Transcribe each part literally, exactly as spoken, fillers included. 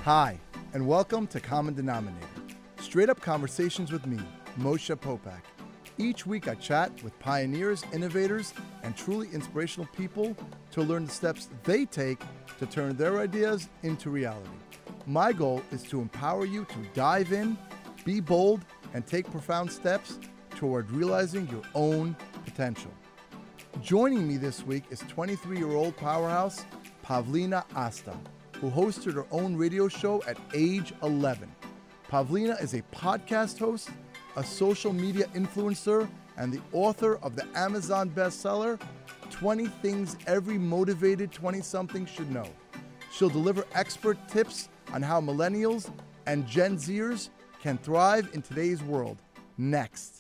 Hi, and welcome to Common Denominator, straight up conversations with me, Moshe Popak. Each week I chat with pioneers, innovators, and truly inspirational people to learn the steps they take to turn their ideas into reality. My goal is to empower you to dive in, be bold, and take profound steps toward realizing your own potential. Joining me this week is twenty-three-year-old powerhouse Pavlina Asta, who hosted her own radio show at age eleven. Pavlina is a podcast host, a social media influencer, and the author of the Amazon bestseller, twenty Things Every Motivated twenty-something Should Know. She'll deliver expert tips on how millennials and Gen Zers can thrive in today's world. Next.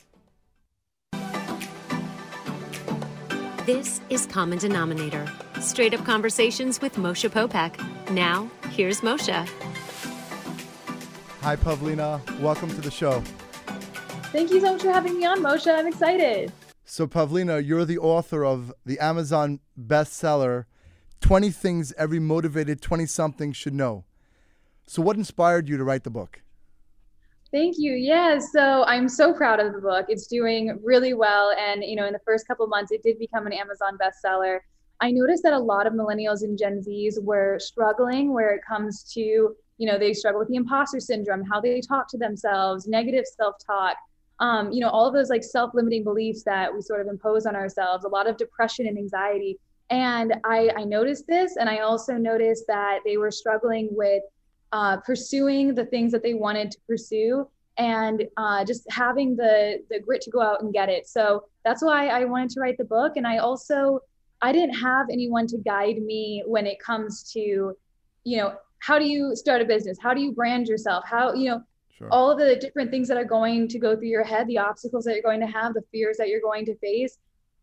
This is Common Denominator, straight up conversations with Moshe Popak. Now, here's Moshe. Hi, Pavlina. Welcome to the show. Thank you so much for having me on, Moshe. I'm excited. So, Pavlina, you're the author of the Amazon bestseller, twenty Things Every Motivated twenty-something Should Know. So what inspired you to write the book? Thank you. Yeah, so I'm so proud of the book. It's doing really well. And, you know, in the first couple months, it did become an Amazon bestseller. I noticed that a lot of millennials and Gen Zs were struggling where it comes to, you know, they struggle with the imposter syndrome, how they talk to themselves, negative self-talk, um, you know, all of those like self-limiting beliefs that we sort of impose on ourselves, a lot of depression and anxiety. And I, I noticed this, and I also noticed that they were struggling with Uh, pursuing the things that they wanted to pursue and uh, just having the the grit to go out and get it. So that's why I wanted to write the book. And I also, I didn't have anyone to guide me when it comes to, you know, how do you start a business? How do you brand yourself? How, you know, sure. All of the different things that are going to go through your head, the obstacles that you're going to have, the fears that you're going to face.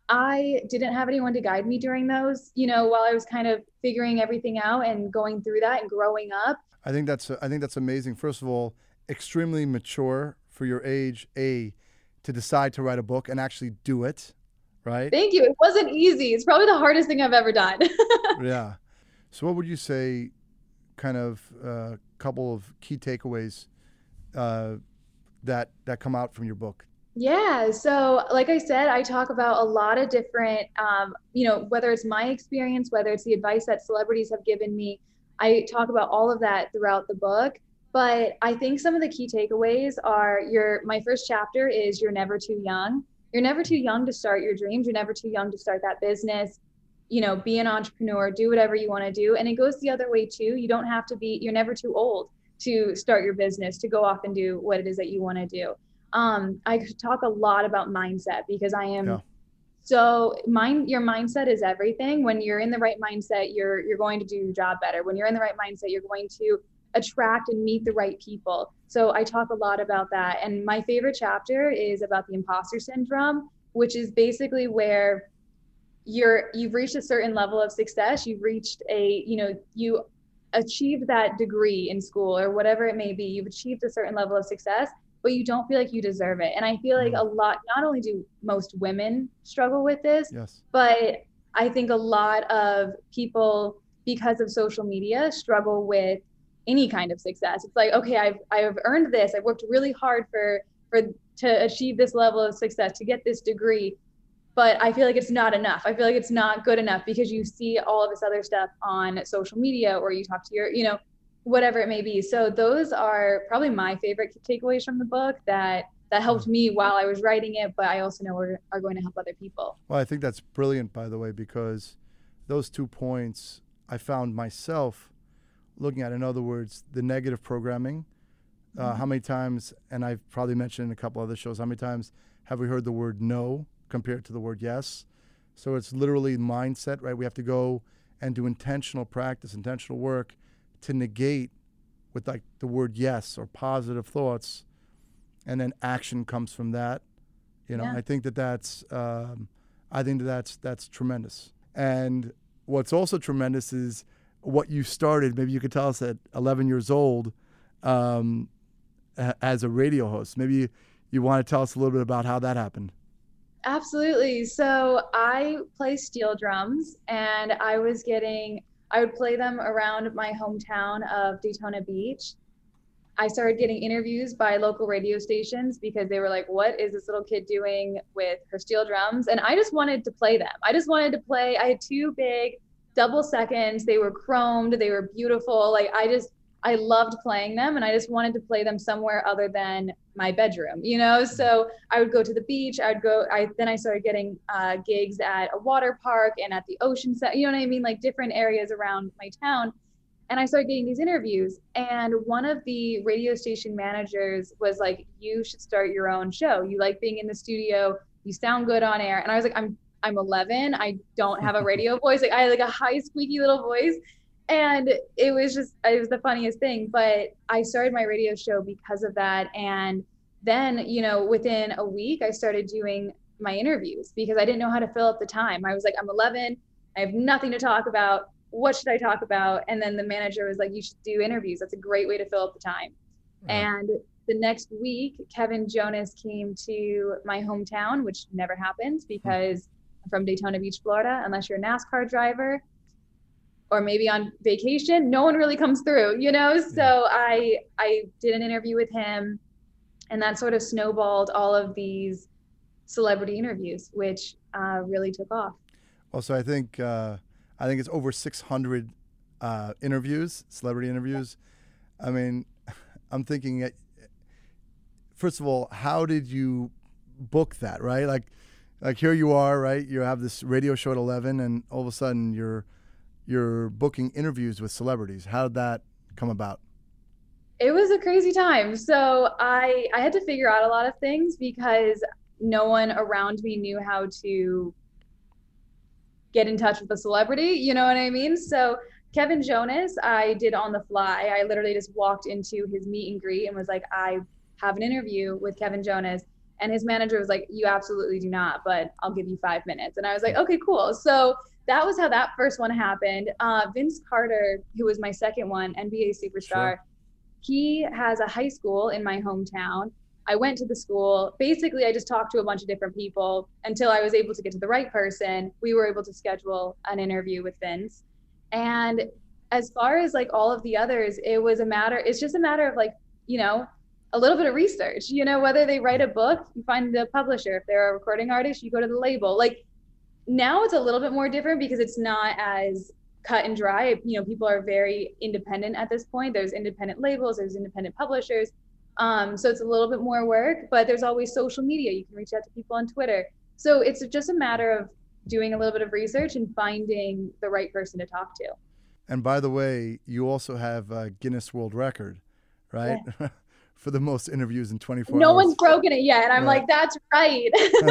I didn't have anyone to guide me during those, you know, while I was kind of figuring everything out and going through that and growing up. I think that's I think that's amazing. First of all, extremely mature for your age, A, to decide to write a book and actually do it, right? Thank you. It wasn't easy. It's probably the hardest thing I've ever done. Yeah. So what would you say, kind of a uh, couple of key takeaways uh, that that come out from your book? Yeah. So like I said, I talk about a lot of different, um, you know, whether it's my experience, whether it's the advice that celebrities have given me. I talk about all of that throughout the book, but I think some of the key takeaways are your, my first chapter is you're never too young. You're never too young to start your dreams. You're never too young to start that business, you know, be an entrepreneur, do whatever you want to do. And it goes the other way too. You don't have to be, you're never too old to start your business, to go off and do what it is that you want to do. Um, I could talk a lot about mindset because I am, yeah. So mind, your mindset is everything. When you're in the right mindset, you're you're going to do your job better. When you're in the right mindset, you're going to attract and meet the right people. So I talk a lot about that. And my favorite chapter is about the imposter syndrome, which is basically where you're you've reached a certain level of success. You've reached a, you know, you achieved that degree in school or whatever it may be. You've achieved a certain level of success, but you don't feel like you deserve it. And I feel like a lot, not only do most women struggle with this, yes, but I think a lot of people, because of social media, struggle with any kind of success. It's like, okay, I've I've earned this. I've worked really hard for for to achieve this level of success, to get this degree, but I feel like it's not enough. I feel like it's not good enough because you see all of this other stuff on social media, or you talk to your, you know, whatever it may be. So those are probably my favorite takeaways from the book that that helped me while I was writing it, but I also know are, are going to help other people. Well, I think that's brilliant, by the way, because those two points I found myself looking at. In other words, the negative programming. Uh, mm-hmm. How many times, and I've probably mentioned in a couple other shows, how many times have we heard the word no compared to the word yes? So it's literally mindset, right? We have to go and do intentional practice, intentional work to negate with like the word yes or positive thoughts, and then action comes from that. You know, yeah. I think that that's, um, I think that that's, that's tremendous. And what's also tremendous is what you started, maybe you could tell us at eleven years old, um, as a radio host. Maybe you, you want to tell us a little bit about how that happened. Absolutely. So I play steel drums, and I was getting I would play them around my hometown of Daytona Beach. I started getting interviews by local radio stations because they were like, what is this little kid doing with her steel drums? And I just wanted to play them. I just wanted to play. I had two big double seconds. They were chromed. They were beautiful. Like I just, I loved playing them, and I just wanted to play them somewhere other than my bedroom, you know? So I would go to the beach. I would go, I, then I started getting uh, gigs at a water park and at the ocean set, you know what I mean? Like different areas around my town. And I started getting these interviews, and one of the radio station managers was like, you should start your own show. You like being in the studio, you sound good on air. And I was like, I'm, I'm eleven. I don't have a radio voice. Like I had like a high squeaky little voice. And it was just, it was the funniest thing, but I started my radio show because of that. And then, you know, within a week, I started doing my interviews because I didn't know how to fill up the time. I was like, I'm eleven. I have nothing to talk about. What should I talk about? And then the manager was like, you should do interviews. That's a great way to fill up the time. Right. And the next week, Kevin Jonas came to my hometown, which never happens because I'm from Daytona Beach, Florida. Unless you're a NASCAR driver or maybe on vacation, no one really comes through, you know? So yeah. I, I did an interview with him, and that sort of snowballed all of these celebrity interviews, which uh, really took off. Also, I think, uh, I think it's over six hundred uh, interviews, celebrity interviews. I mean, I'm thinking, first of all, how did you book that, right? Like, like here you are, right? You have this radio show at eleven, and all of a sudden you're you're booking interviews with celebrities. How did that come about? It was a crazy time. So I I had to figure out a lot of things because no one around me knew how to get in touch with a celebrity, you know what I mean? So Kevin Jonas, I did on the fly. I literally just walked into his meet and greet and was like, I have an interview with Kevin Jonas. And his manager was like, you absolutely do not, but I'll give you five minutes. And I was like, okay, cool. So that was how that first one happened. Uh, Vince Carter, who was my second one, N B A superstar, sure. He has a high school in my hometown. I went to the school. Basically, I just talked to a bunch of different people until I was able to get to the right person. We were able to schedule an interview with Vince. And as far as like all of the others, it was a matter, it's just a matter of like, you know, a little bit of research, you know, whether they write a book, you find the publisher. If they're a recording artist, you go to the label. Like now it's a little bit more different because it's not as cut and dry. You know, people are very independent at this point. There's independent labels, there's independent publishers. Um, so it's a little bit more work, but there's always social media. You can reach out to people on Twitter. So it's just a matter of doing a little bit of research and finding the right person to talk to. And by the way, you also have a Guinness World Record, right? Yeah. For the most interviews in twenty-four no hours. No one's broken it yet. And I'm right. like, that's right.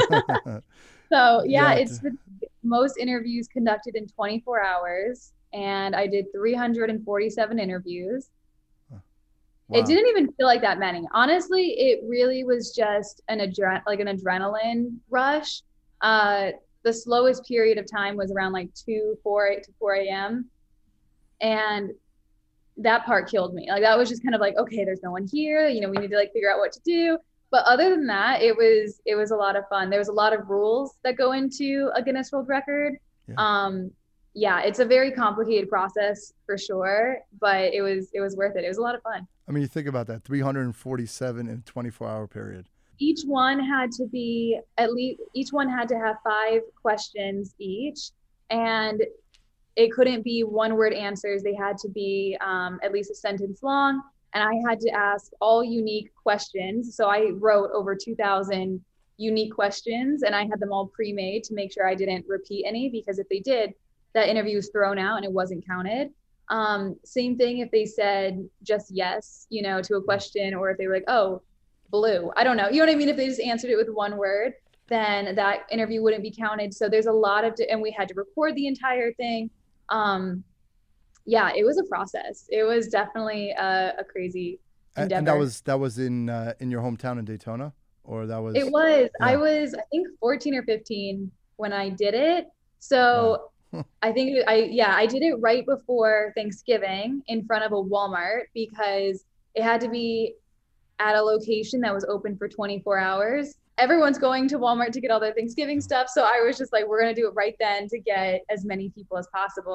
So yeah, yeah, it's the most interviews conducted in twenty-four hours. And I did three hundred forty-seven interviews. Wow. It didn't even feel like that many. Honestly, it really was just an adre- like an adrenaline rush. Uh, the slowest period of time was around like two, four, eight to four a.m. And that part killed me. Like that was just kind of like, okay, there's no one here. You know, we need to like figure out what to do. But other than that, it was it was a lot of fun. There was a lot of rules that go into a Guinness World Record. Yeah. Um, yeah, it's a very complicated process for sure, but it was it was worth it. It was a lot of fun. I mean, you think about that, three hundred forty-seven in a twenty-four hour period. Each one had to be at least, each one had to have five questions each. And it couldn't be one word answers. They had to be um, at least a sentence long. And I had to ask all unique questions. So I wrote over two thousand unique questions, and I had them all pre-made to make sure I didn't repeat any, because if they did, that interview was thrown out and it wasn't counted. Um, same thing if they said just yes, you know, to a question, or if they were like, oh, blue. I don't know. You know what I mean? If they just answered it with one word, then that interview wouldn't be counted. So there's a lot of, and we had to record the entire thing. Um, yeah, it was a process. It was definitely a, a crazy endeavor. And that was, that was in, uh, in your hometown in Daytona, or that was? It was, yeah. I was, I think fourteen or fifteen when I did it. So wow. I think I, yeah, I did it right before Thanksgiving in front of a Walmart, because it had to be at a location that was open for twenty-four hours. Everyone's going to Walmart to get all their Thanksgiving stuff. So I was just like, we're going to do it right then to get as many people as possible.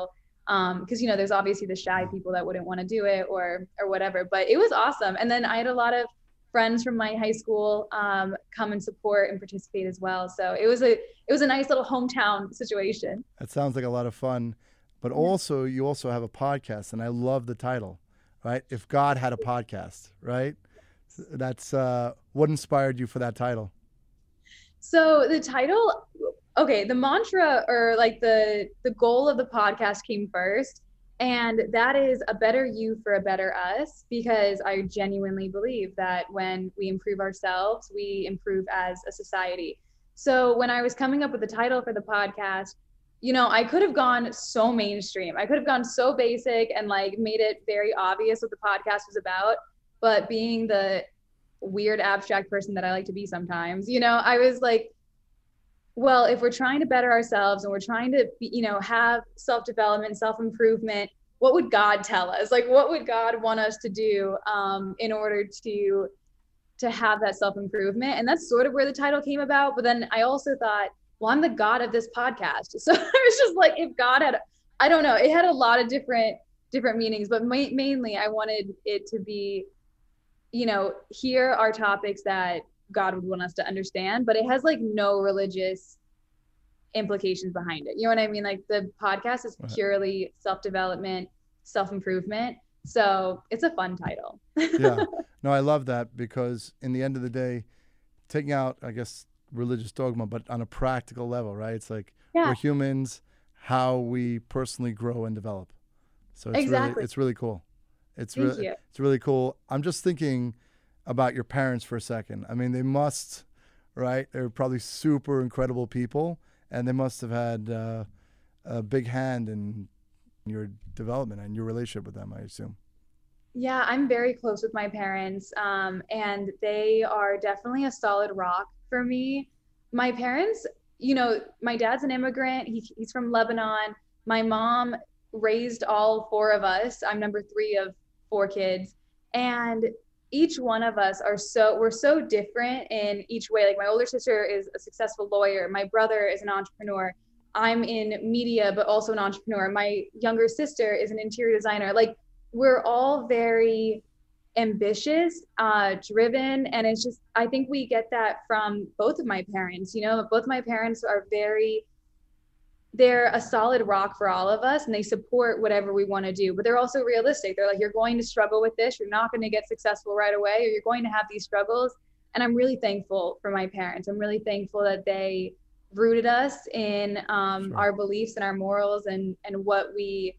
Um, because, you know, there's obviously the shy people that wouldn't want to do it or, or whatever, but it was awesome. And then I had a lot of friends from my high school um, come and support and participate as well. So it was a, it was a nice little hometown situation. That sounds like a lot of fun, but also you also have a podcast, and I love the title, right? If God Had a Podcast, right? That's uh, what inspired you for that title? So the title, okay, the mantra or like the the goal of the podcast came first, and that is a better you for a better us, because I genuinely believe that when we improve ourselves, we improve as a society. So when I was coming up with the title for the podcast, you know, I could have gone so mainstream. I could have gone so basic and like made it very obvious what the podcast was about. But being the weird abstract person that I like to be sometimes, you know, I was like, well, if we're trying to better ourselves and we're trying to, be, you know, have self-development, self-improvement, what would God tell us? Like, what would God want us to do um, in order to to have that self-improvement? And that's sort of where the title came about. But then I also thought, well, I'm the God of this podcast. So I was just like, if God had, I don't know, it had a lot of different different meanings, but ma- mainly I wanted it to be, you know, here are topics that God would want us to understand, but it has like no religious implications behind it. You know what I mean? Like the podcast is purely self-development, self-improvement. So it's a fun title. Yeah. No, I love that, because in the end of the day, taking out, I guess, religious dogma, but on a practical level, right? It's like Yeah. we're humans, how we personally grow and develop. So it's Exactly. really, it's really cool. It's Thank really, you. it's really cool. I'm just thinking about your parents for a second. I mean, they must, right? They're probably super incredible people, and they must have had uh, a big hand in your development and your relationship with them, I assume. Yeah, I'm very close with my parents, um, and they are definitely a solid rock for me. My parents, you know, my dad's an immigrant. He, he's from Lebanon. My mom raised all four of us. I'm number three of four kids. And each one of us are so, we're so different in each way. Like my older sister is a successful lawyer. My brother is an entrepreneur. I'm in media, but also an entrepreneur. My younger sister is an interior designer. Like we're all very ambitious, uh, driven. And it's just, I think we get that from both of my parents. You know, both my parents are very, they're a solid rock for all of us, and they support whatever we want to do, but they're also realistic. They're like, you're going to struggle with this. You're not going to get successful right away, or you're going to have these struggles. And I'm really thankful for my parents. I'm really thankful that they rooted us in um, Sure. our beliefs and our morals and, and what we,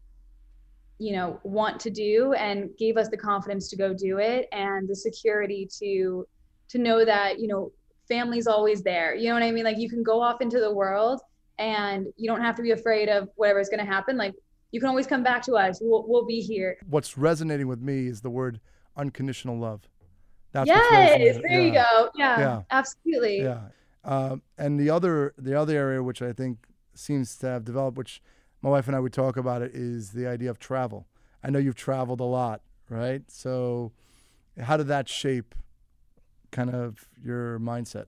you know, want to do, and gave us the confidence to go do it, and the security to, to know that, you know, family's always there. You know what I mean? Like you can go off into the world and you don't have to be afraid of whatever's going to happen. Like you can always come back to us. We'll, we'll be here. What's resonating with me is the word unconditional love. That's Yes, what's there resonating. you go. Yeah, Yeah. absolutely. Yeah. Um, and the other the other area which I think seems to have developed, which my wife and I would talk about it, is the idea of travel. I know you've traveled a lot, right? So how did that shape kind of your mindset?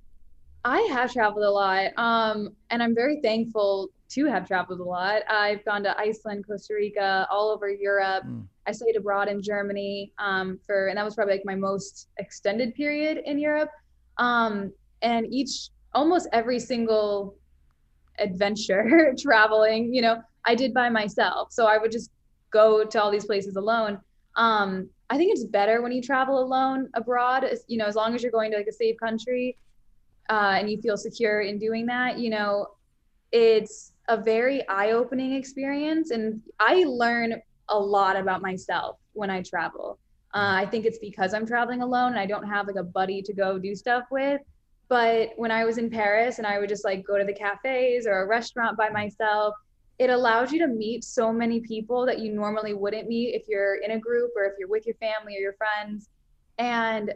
I have traveled a lot, um, and I'm very thankful to have traveled a lot. I've gone to Iceland, Costa Rica, all over Europe. Mm. I studied abroad in Germany um, for, and that was probably like my most extended period in Europe. Um, and each, almost every single adventure traveling, you know, I did by myself. So I would just go to all these places alone. Um, I think it's better when you travel alone abroad, as, you know, as long as you're going to like a safe country. Uh, and you feel secure in doing that, you know, it's a very eye-opening experience. And I learn a lot about myself when I travel. Uh, I think it's because I'm traveling alone and I don't have like a buddy to go do stuff with. But when I was in Paris and I would just like go to the cafes or a restaurant by myself, it allows you to meet so many people that you normally wouldn't meet if you're in a group or if you're with your family or your friends. And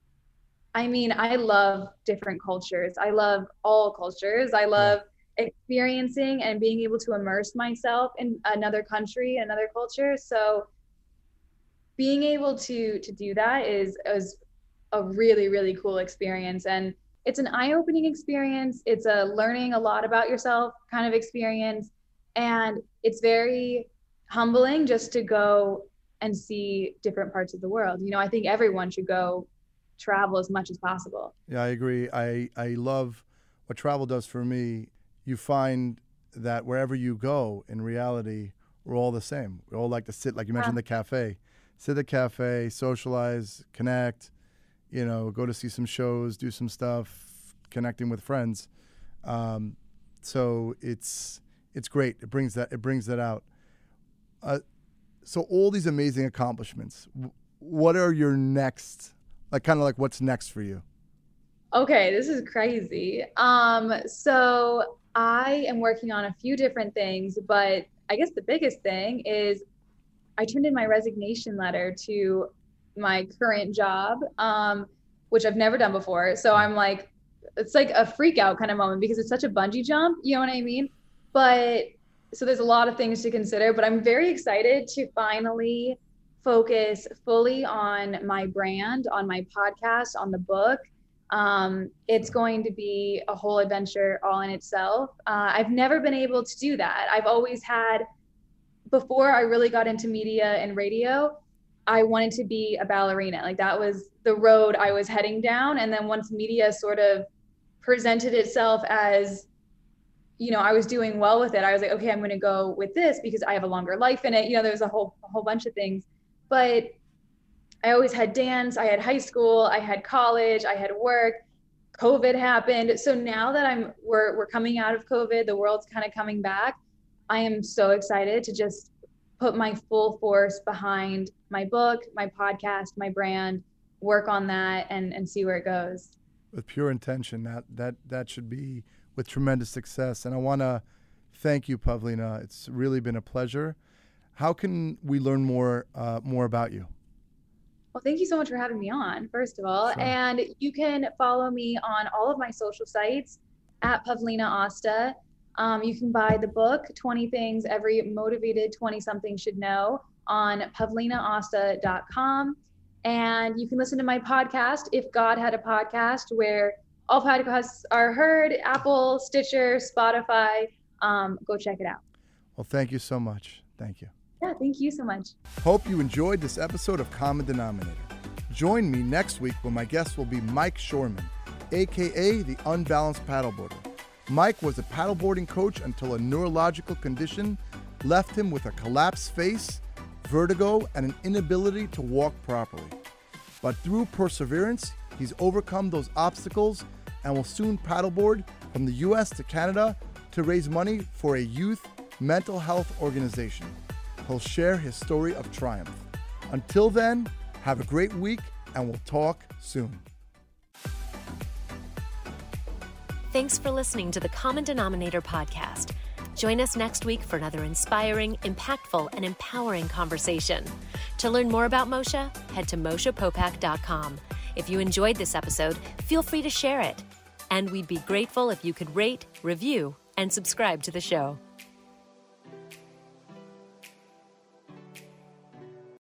I mean, I love different cultures. I love all cultures. I love yeah. experiencing and being able to immerse myself in another country, another culture. So being able to to do that is, is a really, really cool experience. And it's an eye-opening experience. It's a learning a lot about yourself kind of experience. And it's very humbling just to go and see different parts of the world. You know, I think everyone should go travel as much as possible. Yeah, I agree. I, I love what travel does for me. You find that wherever you go, in reality, we're all the same. We all like to sit, like you mentioned, yeah. the cafe. Sit at the cafe, socialize, connect, you know, go to see some shows, do some stuff, connecting with friends. Um, so it's it's great. It brings that it brings that out. Uh, so all these amazing accomplishments. W- what are your next, like kind of like what's next for you? Okay, this is crazy. Um, so I am working on a few different things, but I guess the biggest thing is I turned in my resignation letter to my current job, um, which I've never done before. So I'm like, it's like a freak out kind of moment because it's such a bungee jump, you know what I mean? But so there's a lot of things to consider, but I'm very excited to finally focus fully on my brand, on my podcast, on the book. Um, it's going to be a whole adventure all in itself. Uh, I've never been able to do that. I've always had, before I really got into media and radio, I wanted to be a ballerina. Like that was the road I was heading down. And then once media sort of presented itself as, you know, I was doing well with it, I was like, okay, I'm going to go with this because I have a longer life in it. You know, there's a whole, a whole bunch of things, but I always had dance. I had high school, I had college, I had work. COVID happened. So now that I'm, we're, we're coming out of COVID, the world's kind of coming back. I am so excited to just put my full force behind my book, my podcast, my brand, work on that and, and see where it goes. With pure intention, that, that, that should be with tremendous success. And I want to thank you, Pavlina. It's really been a pleasure. How can we learn more, uh, more about you? Well, thank you so much for having me on, first of all. Sure. And you can follow me on all of my social sites at Pavlina Asta. Um, you can buy the book, twenty Things Every Motivated twenty-something Should Know, on pavlina asta dot com. And you can listen to my podcast, If God Had a Podcast, where all podcasts are heard, Apple, Stitcher, Spotify. Um, go check it out. Well, thank you so much. Thank you. Yeah, thank you so much. Hope you enjoyed this episode of Common Denominator. Join me next week when my guest will be Mike Shorman, a k a the Unbalanced Paddleboarder. Mike was a paddleboarding coach until a neurological condition left him with a collapsed face, vertigo, and an inability to walk properly. But through perseverance, he's overcome those obstacles and will soon paddleboard from the U S to Canada to raise money for a youth mental health organization. He'll share his story of triumph. Until then, have a great week, and we'll talk soon. Thanks for listening to the Common Denominator podcast. Join us next week for another inspiring, impactful, and empowering conversation. To learn more about Moshe, head to moshe popak dot com. If you enjoyed this episode, feel free to share it. And we'd be grateful if you could rate, review, and subscribe to the show.